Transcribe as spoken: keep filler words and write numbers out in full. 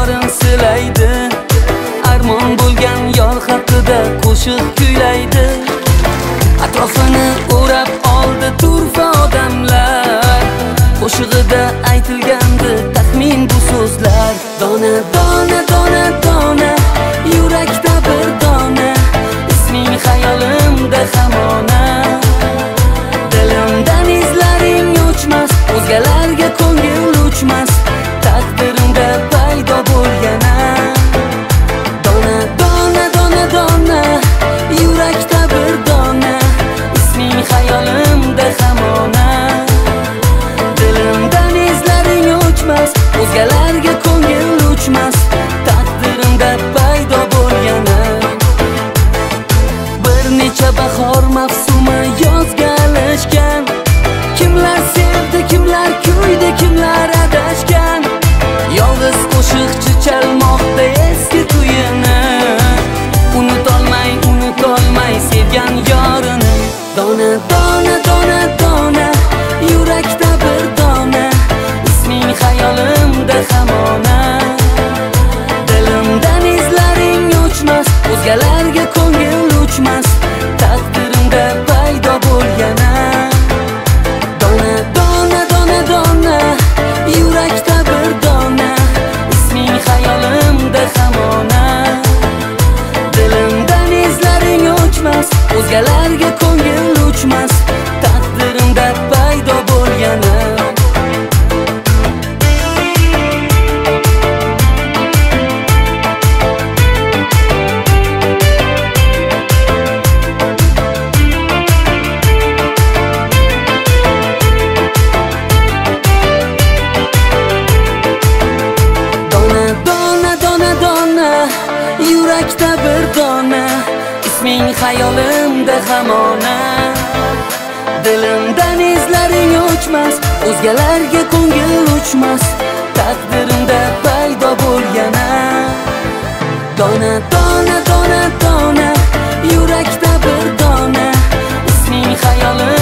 yorin silaydi, armon bo'lgan yor haqida qo'shiq kuylaydi. Atrofini o'rab oldi turfa odamlar, qo'shig'ida aytilgandi taxmin bu so'zlar. Dona dona dona dona yurakda bir dona, isming xayolimda hamona. Dilimdan izlaring o'chmas, o'zgalarga ko'ngil uchmas, taqdirimda paydo bo'lgana. Dona dona dona dona yurakda bir dona, isming xayolimda hamona. Dilimdan izlaring o'chmas, o'zgalarga ko'ngil uchmas, taqdirimda paydo bo'lgana. Bir necha bahor mavsumi yozga alishgan, kimlar sevdi, kimlar kuydi, kimlar adashgan. Yolg'iz qo'shiqchi chalmoqda eski kuyini, unutolmay, unutolmay sevgan yorini. Dona dona dona dona yurakda bir dona, isming xayolimda hamona. Dilimdan izlaring o'chmas, o'zgalarga ko'ngil uchmas, taqdirimda paydo bo'lgana. Dona dona dona dona yurakda bir dona, isming xayolimda hamona. Dilimdan izlaring o'chmas, o'zgalarga ko'ngil uchmas, taqdirimda paydo bo'lgana. Yurakda bir dona, isming xayolimda hamona. Dilimdan izlaring o'chmas, o'zgalarga ko'ngil uchmas, taqdirimda paydo bo'lgana. Dona dona dona dona yurakda bir dona, isming xayolim